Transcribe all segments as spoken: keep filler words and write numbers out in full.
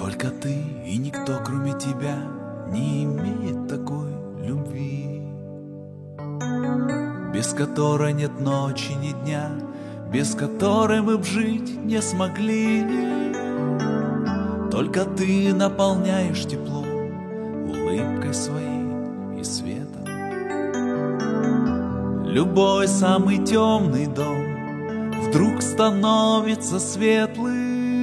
Только ты и никто, кроме тебя, не имеет такой любви, без которой нет ночи ни дня, без которой мы б жить не смогли. Только ты наполняешь тепло улыбкой своей и светом. Любой самый темный дом вдруг становится светлым.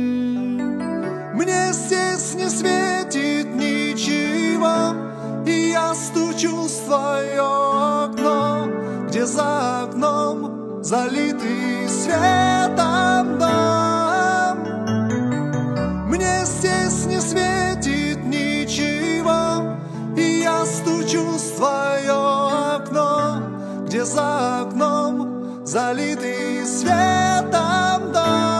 Мне здесь не светит ничего, и я стучу в твое окно, где за окном залитый светом дом. Мне здесь не светит ничего, и я стучу в твое окно, где за окном залитый светом дом.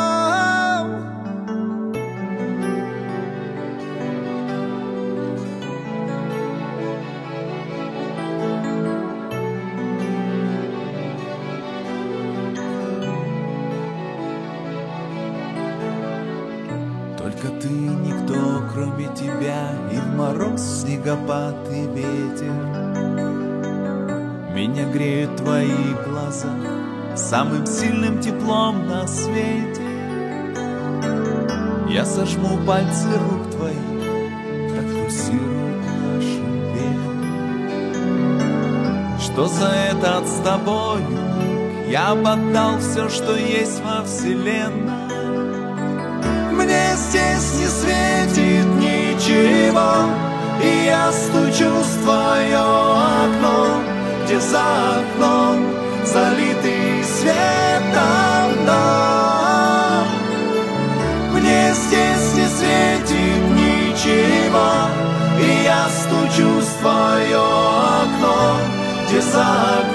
Только ты, никто, кроме тебя, и в мороз, снегопад и ветер. Меня греют твои глаза самым сильным теплом на свете. Я сожму пальцы рук твоих, как пульсируют наши вены. Что за этот с тобой миг я бы отдал все, что есть во вселенной. Мне здесь не светит ничего, и я стучу в твое окно, где за окном залитый светом дом. Мне здесь не светит ничего, и я стучу в твое окно, где за